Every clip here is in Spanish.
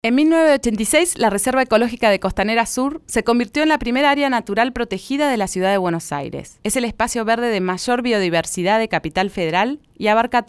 En 1986, la Reserva Ecológica de Costanera Sur se convirtió en la primera área natural protegida de la ciudad de Buenos Aires. Es el espacio verde de mayor biodiversidad de Capital Federal y abarca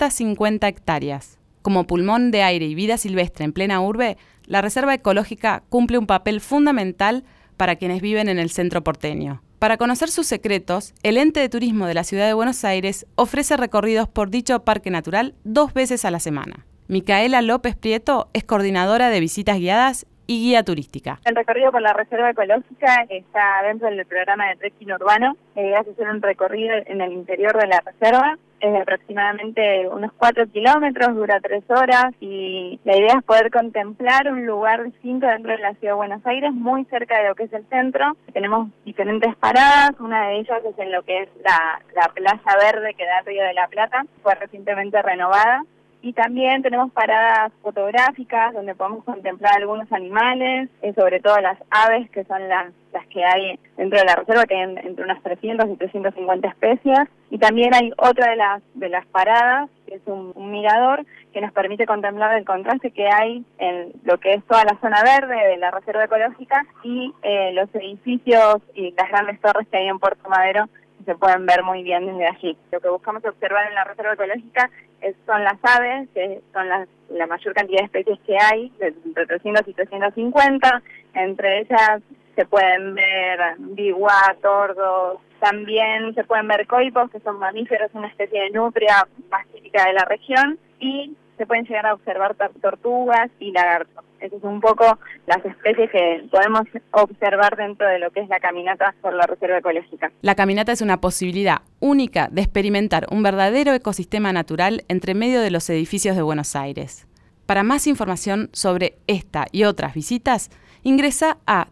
350 hectáreas. Como pulmón de aire y vida silvestre en plena urbe, la Reserva Ecológica cumple un papel fundamental para quienes viven en el centro porteño. Para conocer sus secretos, el Ente de Turismo de la Ciudad de Buenos Aires ofrece recorridos por dicho parque natural 2 veces a la semana. Micaela López Prieto es coordinadora de visitas guiadas y guía turística. El recorrido por la Reserva Ecológica está dentro del programa de trekking urbano. Hace hacer un recorrido en el interior de la reserva. Es de aproximadamente unos 4 kilómetros, dura 3 horas y la idea es poder contemplar un lugar distinto dentro de la Ciudad de Buenos Aires, muy cerca de lo que es el centro. Tenemos diferentes paradas, una de ellas es en lo que es la Playa Verde que da al Río de la Plata, fue recientemente renovada. Y también tenemos paradas fotográficas donde podemos contemplar algunos animales, sobre todo las aves, que son las que hay dentro de la reserva, que hay entre unas 300 y 350 especies. Y también hay otra de las paradas, que es un mirador, que nos permite contemplar el contraste que hay en lo que es toda la zona verde de la Reserva Ecológica y los edificios y las grandes torres que hay en Puerto Madero, se pueden ver muy bien desde allí. Lo que buscamos observar en la Reserva Ecológica son las aves, que son la mayor cantidad de especies que hay, entre 300 y 350. Entre ellas se pueden ver biwa, tordos, también se pueden ver coipos, que son mamíferos, una especie de nutria más típica de la región, y se pueden llegar a observar tortugas y lagartos. Esas son un poco las especies que podemos observar dentro de lo que es la caminata por la Reserva Ecológica. La caminata es una posibilidad única de experimentar un verdadero ecosistema natural entre medio de los edificios de Buenos Aires. Para más información sobre esta y otras visitas, ingresa a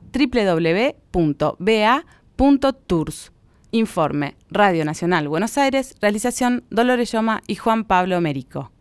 www.ba.tours. Informe Radio Nacional Buenos Aires, realización Dolores Lloma y Juan Pablo Merico.